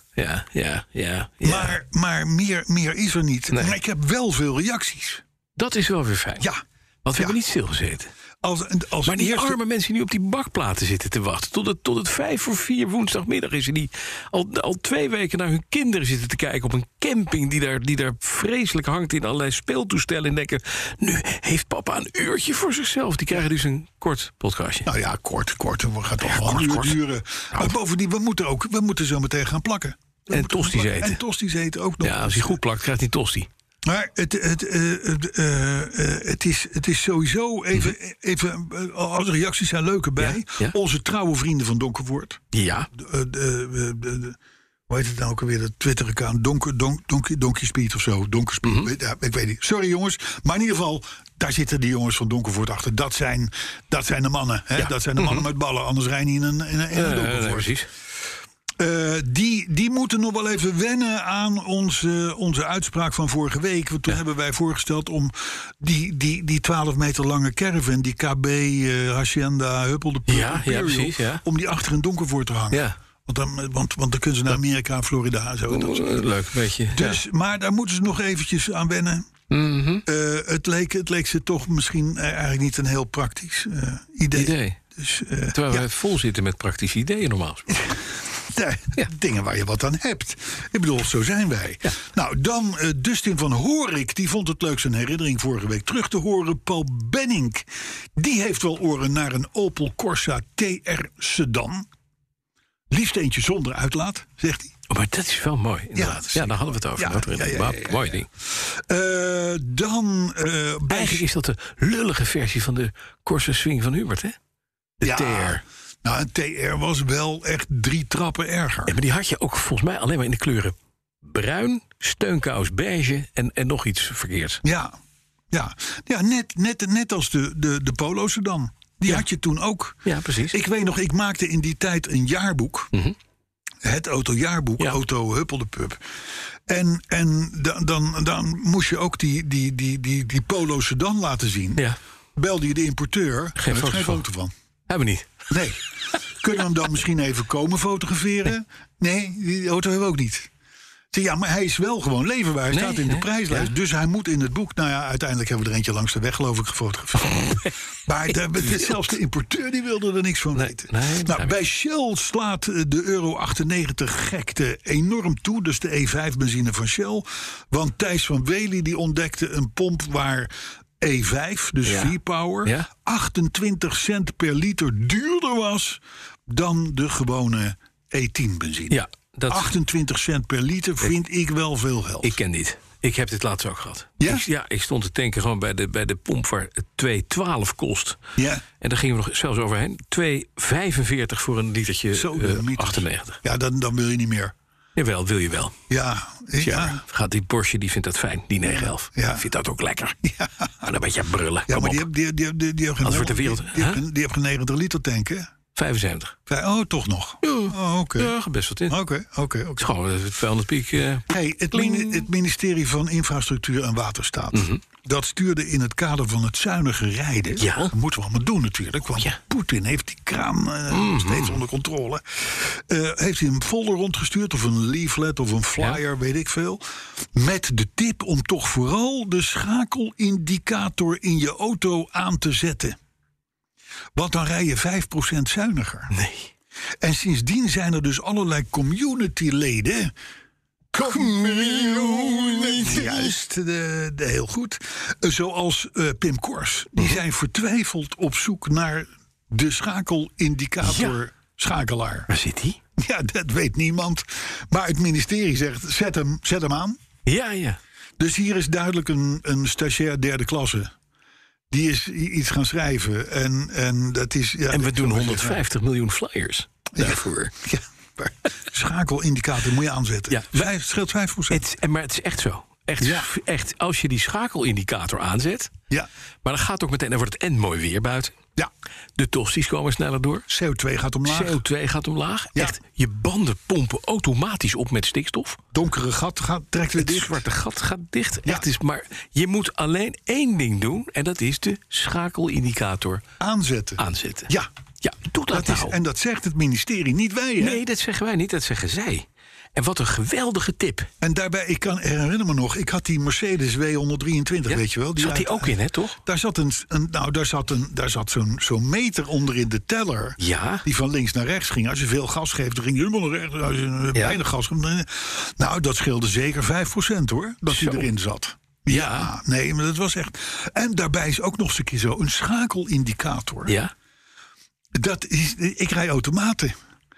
Maar meer is er niet. Nee. Maar ik heb wel veel reacties. Dat is wel weer fijn. Ja. Want we hebben niet stilgezeten. Maar die arme mensen die op die bakplaten zitten te wachten... tot het 3:55 woensdagmiddag is... en die al 2 weken naar hun kinderen zitten te kijken... op een camping die daar vreselijk hangt... in allerlei speeltoestellen en denken... nu heeft papa een uurtje voor zichzelf. Die krijgen dus een kort podcastje. Nou ja, kort. Het gaat toch wel een uur duren. Maar bovendien, we moeten zo meteen gaan plakken. En tosti's eten. En tosti's eten ook nog. Ja, als hij goed plakt, krijgt hij tosti. Maar het is sowieso even als de reacties zijn leuk erbij. Ja. Onze trouwe vrienden van Donkerwoord. Ja. Hoe heet het nou ook alweer? Dat Twitter-account. Donkey Speed of zo. Donkerspeed. Ja, ik weet niet. Sorry jongens. Maar in ieder geval, daar zitten die jongens van Donkervoort achter. Dat zijn de mannen. Hè? Ja. Dat zijn de mannen met ballen. Anders rijden die in een Donkervoort. Precies. Die moeten nog wel even wennen aan onze uitspraak van vorige week. Want toen hebben wij voorgesteld om die 12 meter lange caravan, die KB Hacienda Huppel de precies, om die achter een Donkervoort te hangen. Ja. Want dan kunnen ze naar Amerika, Florida. Zo, leuk, beetje. Dus, maar daar moeten ze nog eventjes aan wennen. Mm-hmm. Het leek ze toch misschien eigenlijk niet een heel praktisch idee. Dus, terwijl wij vol zitten met praktische ideeën normaal gesproken. Dingen waar je wat aan hebt. Ik bedoel, zo zijn wij. Ja. Nou, dan Dustin van Horik. Die vond het leuk zijn herinnering vorige week terug te horen. Paul Benning. Die heeft wel oren naar een Opel Corsa TR Sedan. Liefst eentje zonder uitlaat, zegt hij. Oh, maar dat is wel mooi, inderdaad. Ja, daar hadden we het over. Mooi ding. Eigenlijk is dat de lullige versie van de Corsa Swing van Hubert, hè? De TR. Nou, een TR was wel echt 3 trappen erger. Ja, maar die had je ook volgens mij alleen maar in de kleuren bruin, steunkous beige en nog iets verkeerds. Ja, net als de Polo Sedan. Die had je toen ook. Ja, precies. Ik weet nog, ik maakte in die tijd een jaarboek. Mm-hmm. Het autojaarboek, Auto Huppel de Pup. En dan moest je ook die Polo Sedan laten zien. Ja. Belde je de importeur, geen foto van. Hebben we niet. Nee. Kunnen we hem dan misschien even komen fotograferen? Nee, die auto hebben we ook niet. Ja, maar hij is wel gewoon leverbaar. Hij staat in de prijslijst. Ja. Dus hij moet in het boek. Nou ja, uiteindelijk hebben we er eentje langs de weg, geloof ik, gefotografeerd. Maar zelfs de importeur die wilde er niks van weten. Bij Shell slaat de euro 98 gekte enorm toe. Dus de E5 benzine van Shell. Want Thijs van Wely die ontdekte een pomp waar E5, dus V-Power, 28 cent per liter duurder was dan de gewone E10 benzine. Ja. 28 cent per liter vind ik wel veel geld. Ik ken dit. Ik heb dit laatst ook gehad. Ja? Ik stond te tanken gewoon bij de pomp waar het 2,12 kost. Ja. En daar gingen we nog zelfs overheen. 2,45 voor een litertje 98. Ja, dan wil je niet meer. Jawel, wil je wel. Ja. Gaat die Porsche, die vindt dat fijn, die 911. Ja. Die vindt dat ook lekker. Ja. Maar dan beetje brullen. Ja, maar die heeft geen 90 liter tanken. 75. Oh, toch nog? Ja, oké. Ja, best wat in. Oké. Het is gewoon het 200 piek. Het ministerie van Infrastructuur en Waterstaat. Mm-hmm. Dat stuurde in het kader van het zuinige rijden. Ja. Dat moeten we allemaal doen natuurlijk. Want Poetin heeft die kraan steeds onder controle. Heeft hij een folder rondgestuurd. Of een leaflet of een flyer, weet ik veel. Met de tip om toch vooral de schakelindicator in je auto aan te zetten. Want dan rij je 5% zuiniger. Nee. En sindsdien zijn er dus allerlei community-leden. Juist, heel goed. Zoals Pim Kors. Die zijn vertwijfeld op zoek naar de schakelindicator schakelaar. Waar zit die? Ja, dat weet niemand. Maar het ministerie zegt, zet hem aan. Ja. Dus hier is duidelijk een stagiair derde klasse. Die is iets gaan schrijven. En dat is. Ja, en we doen 150 miljoen flyers daarvoor. Ja, maar schakelindicator moet je aanzetten. Ja, scheelt 5%. Maar het is echt zo. Echt, als je die schakelindicator aanzet. Ja. Maar dan gaat ook meteen. Dan wordt het en mooi weer buiten. Ja. De tosti's komen sneller door. CO2 gaat omlaag. Ja. Echt, je banden pompen automatisch op met stikstof. Donkere gat trekt weer dicht. Het zwarte gat gaat dicht. Ja. Echt maar je moet alleen één ding doen. En dat is de schakelindicator aanzetten. Ja. Doe dat nou. En dat zegt het ministerie, niet wij. Hè? Nee, dat zeggen wij niet. Dat zeggen zij. En wat een geweldige tip. En daarbij, ik herinner me nog, ik had die Mercedes W123, weet je wel. Die zat die ook in, hè, toch? Daar zat zo'n meter onder in de teller. Ja. Die van links naar rechts ging. Als je veel gas geeft, dan ging je helemaal naar rechts. Als je weinig gas geeft, nou, dat scheelde zeker 5% hoor, dat hij erin zat. Ja, nee, maar dat was echt. En daarbij is ook nog eens een keer zo een schakelindicator. Ja. Ik rij automaten.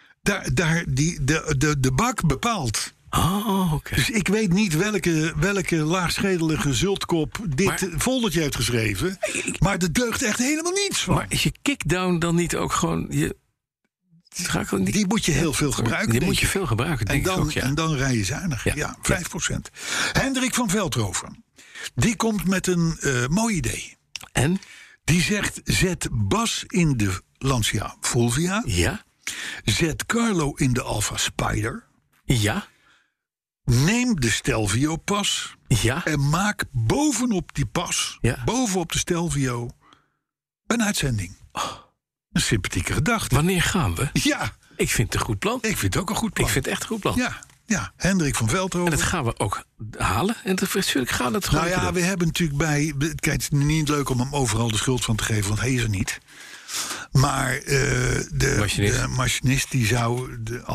De bak bepaalt. Oh, oké. Dus ik weet niet welke laagschedelige zultkop dit foldertje heeft geschreven. Maar er deugt echt helemaal niets van. Maar is je kickdown dan niet ook gewoon Die moet je heel veel gebruiken. Die moet je veel gebruiken, denk ik ook, ja. En dan rij je zuinig. Ja, 5%. Hendrik van Veldhoven. Die komt met een mooi idee. En? Die zegt, zet Bas in de Lancia Fulvia. Ja. Zet Carlo in de Alfa Spider. Ja. Neem de Stelvio pas. Ja. En maak bovenop die pas, bovenop de Stelvio, een uitzending. Een sympathieke gedachte. Wanneer gaan we? Ja. Ik vind het een goed plan. Ik vind het ook een goed plan. Ik vind het echt een goed plan. Ja. Hendrik van Veldhoven. En dat gaan we ook halen. En natuurlijk gaan we het gewoon. Nou ja, we hebben natuurlijk kijk, het is niet leuk om hem overal de schuld van te geven, want hij is er niet. Maar de machinist die zou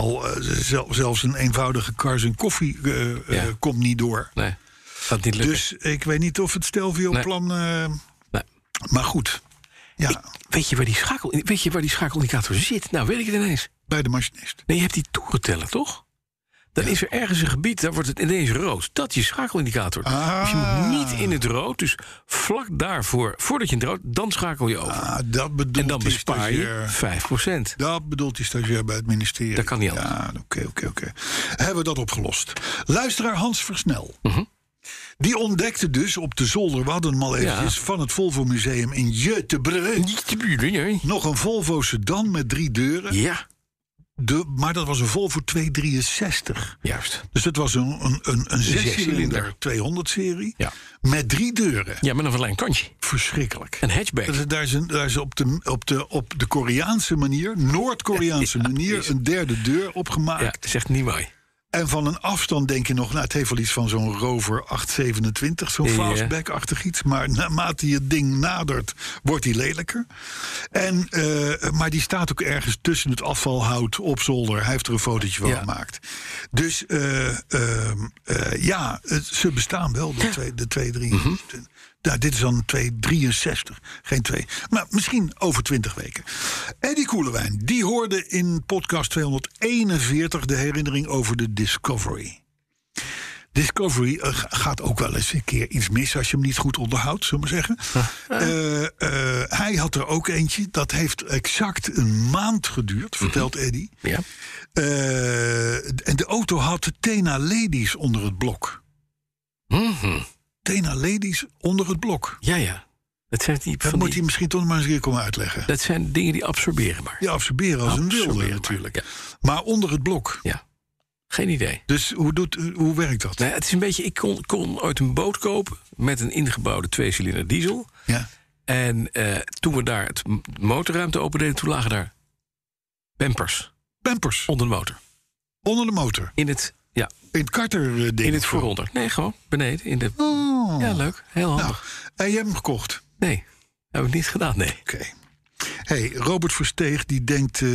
zelfs een eenvoudige kars en koffie komt niet door. Nee, gaat niet lukken. Dus ik weet niet of het Stelvio-plan... Nee. Maar goed. Ja. Weet je waar die schakelindicator zit? Nou, weet ik het ineens. Bij de machinist. Nee, je hebt die toerenteller, toch? Dan is er ergens een gebied, daar wordt het ineens rood. Dat is je schakelindicator. Dus je moet niet in het rood. Dus vlak daarvoor, voordat je in het rood, dan schakel je over. En dan bespaar je 5%. Dat bedoelt die stagiair bij het ministerie. Dat kan niet anders. Ja, oké. Hebben we dat opgelost. Luisteraar Hans Versnel. Die ontdekte dus op de zolder, we hadden hem al eventjes, van het Volvo Museum in Göteborg. Nog een Volvo sedan met 3 deuren. Ja. Maar dat was een Volvo 263. Juist. Dus dat was een 6-cilinder 200-serie. Ja. Met 3 deuren. Ja, met een verlengd kantje. Verschrikkelijk. Een hatchback. Daar is op de Koreaanse manier, Noord-Koreaanse manier, een derde deur opgemaakt. Ja, dat is echt niet mooi. En van een afstand denk je nog, nou, het heeft wel iets van zo'n Rover 827, zo'n fastback-achtig iets. Maar naarmate je het ding nadert, wordt die lelijker. Maar die staat ook ergens tussen het afvalhout op zolder. Hij heeft er een fotootje van gemaakt. Dus ze bestaan wel, de 223. Nou, dit is dan een 263, geen 2. Maar misschien over 20 weken. Eddie Koelewijn, die hoorde in podcast 241 de herinnering over de Discovery. Discovery gaat ook wel eens een keer iets mis als je hem niet goed onderhoudt, zullen we zeggen. Hij had er ook eentje, dat heeft exact een maand geduurd, vertelt Eddie. Ja. En de auto had de Tena Ladies onder het blok. Tena Ladies onder het blok. Ja. Dat moet hij misschien toch maar eens een keer komen uitleggen. Dat zijn dingen die absorberen maar. Die absorberen als een wilde natuurlijk. Ja. Maar onder het blok. Ja. Geen idee. Dus hoe werkt dat? Nou, het is een beetje, ik kon ooit een boot kopen met een ingebouwde 2-cilinder diesel. Ja. En toen we daar het motorruimte opendeden, toen lagen daar pampers. Onder de motor. Onder de motor? In het karterding? In het vooronder. Nee, gewoon beneden. Ja, leuk. Heel handig. Nou, en je hebt hem gekocht? Nee, heb ik niet gedaan, nee. Oké. Hey, Robert Versteeg die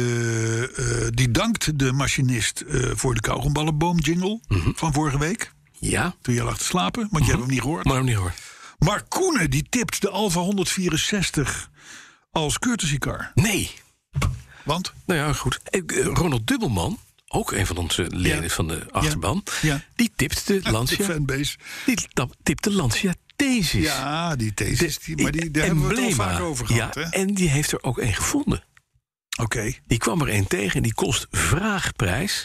dankt de machinist voor de kauwgomballenboom-jingle van vorige week. Ja. Toen je lag te slapen, want je hebt hem niet gehoord. Maar hem niet gehoord. Mark Koenen die tipt de Alfa 164 als courtesy car. Nee. Want? Nou ja, goed. Ronald Dubbelman, ook een van onze leden van de achterban, die tipt de Lancia. De fanbase. Die tipt de Lancia Thesis. Ja, die Thesis. Maar daar hebben we het al vaak over gehad. Ja, en die heeft er ook een gevonden. Oké. Die kwam er een tegen en die kost vraagprijs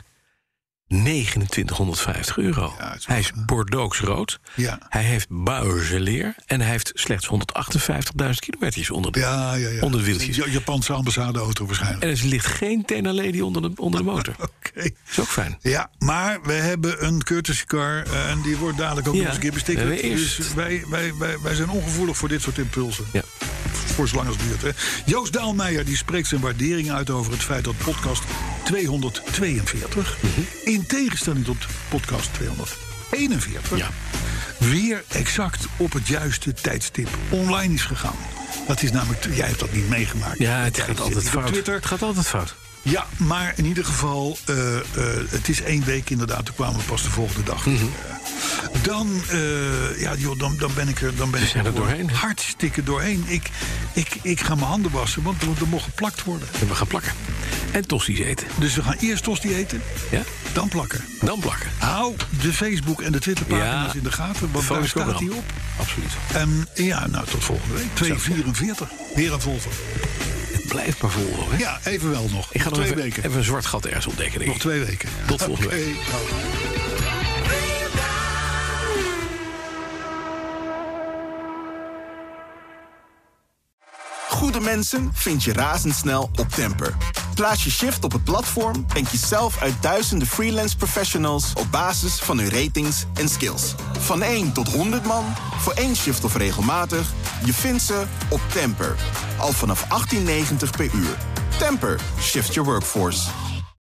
€2950. Ja, hij is Bordeauxrood. Ja. Hij heeft buizenleer en hij heeft slechts 158.000 kilometers onder de wieltjes. Japanse ambassadeauto waarschijnlijk. En er ligt geen Tena Lady onder de motor. Oké. Is ook fijn. Ja, maar we hebben een courtesy car en die wordt dadelijk ook nog eens een keer bestikkerd. Dus wij zijn ongevoelig voor dit soort impulsen. Ja. Voor zolang als het duurt. Hè. Joost Daalmeijer die spreekt zijn waardering uit over het feit dat podcast 242... in tegenstelling tot podcast 241... weer exact op het juiste tijdstip online is gegaan. Dat is namelijk, jij hebt dat niet meegemaakt. Ja, het gaat altijd fout. Het gaat altijd fout. Ja, maar in ieder geval, het is 1 week inderdaad. Toen kwamen we pas de volgende dag. Dan ben ik er doorheen. Hartstikke doorheen. Ik ga mijn handen wassen, want er mocht geplakt worden. En we gaan plakken. En tosti's eten. Dus we gaan eerst tosti eten, dan plakken. Hou de Facebook en de Twitterpagina's in de gaten, want daar staat hij op. Absoluut. En tot volgende week. 244. Weer een Volvo. blijft maar volgen. Hè? Ja, even wel nog. Ik ga nog 2 weken. Even een zwart gat ergens ontdekken. Denk Nog 2 weken. Ja. Tot volgende week. Goede mensen vind je razendsnel op Temper. Plaats je shift op het platform en kies zelf uit duizenden freelance professionals op basis van hun ratings en skills. Van 1 tot 100 man, voor 1 shift of regelmatig, je vindt ze op Temper. Al vanaf 18,90 per uur. Temper, shift your workforce.